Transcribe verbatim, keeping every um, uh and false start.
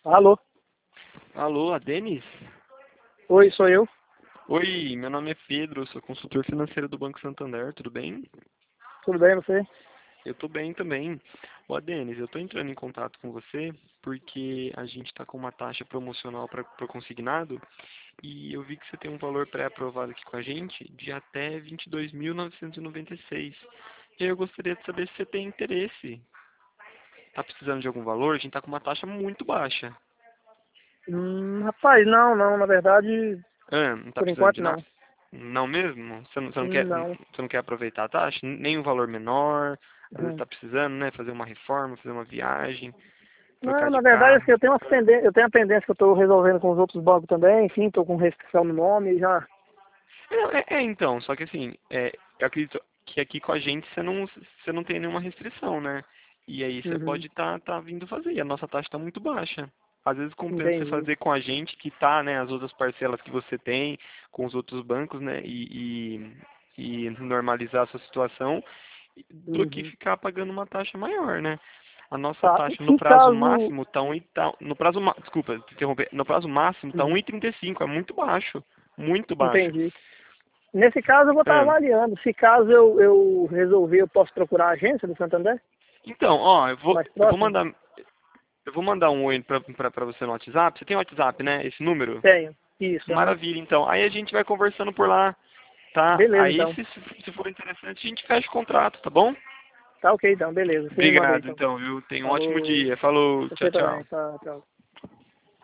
Alô? Alô, a Denis? Oi, sou eu. Oi, meu nome é Pedro, eu sou consultor financeiro do Banco Santander, tudo bem? Tudo bem, você? Eu tô bem também. Ô, Denis, eu tô entrando em contato com você porque a gente está com uma taxa promocional para o consignado e eu vi que você tem um valor pré-aprovado aqui com a gente de até vinte e dois mil novecentos e noventa e seis. E aí eu gostaria de saber se você tem interesse. Tá precisando de algum valor? A gente tá com uma taxa muito baixa. Hum, rapaz, não, não, na verdade, Ah, não tá por precisando enquanto de nada? não. Não mesmo? Você não, você não quer, Não. você não quer aproveitar a taxa? Nem um valor menor? Às vezes Hum. tá precisando, né? Fazer uma reforma, fazer uma viagem, trocar Não, de na verdade, assim, carro. eu tenho uma pendência, eu tenho uma pendência que eu estou resolvendo com os outros bancos também, enfim, estou com restrição no nome e já. É, é, é, então, só que assim, é, eu acredito que aqui com a gente você não, você não tem nenhuma restrição, né? E aí você Uhum, pode estar tá, tá vindo fazer. E a nossa taxa está muito baixa. Às vezes compensa você entendi. fazer com a gente, que tá, né, as outras parcelas que você tem, com os outros bancos, né, e, e, e normalizar a sua situação, do que Uhum. ficar pagando uma taxa maior, né? A nossa Tá, taxa no se prazo caso. máximo tá um, e tá, no prazo, ma- desculpa, te interromper, no prazo máximo tá um Uhum, e trinta e cinco, é muito baixo, muito baixo. entendi. Nesse caso, eu vou estar É. avaliando. Se caso eu, eu resolver, eu posso procurar a agência do Santander? Então, ó, eu vou, Mais eu vou próximo? mandar, eu vou mandar um oi pra, pra, pra você no WhatsApp. Você tem WhatsApp, né? Esse número? Tenho. Isso, aham. Maravilha, então. Aí a gente vai conversando por lá, tá? Beleza, Aí, então. se, se for interessante, a gente fecha o contrato, tá bom? Tá ok, então, beleza. Você me manda aí, Obrigado, então. então, viu? Tenha um ótimo Falou. dia. Falou, tchau, Você também. tchau. Tá, tchau.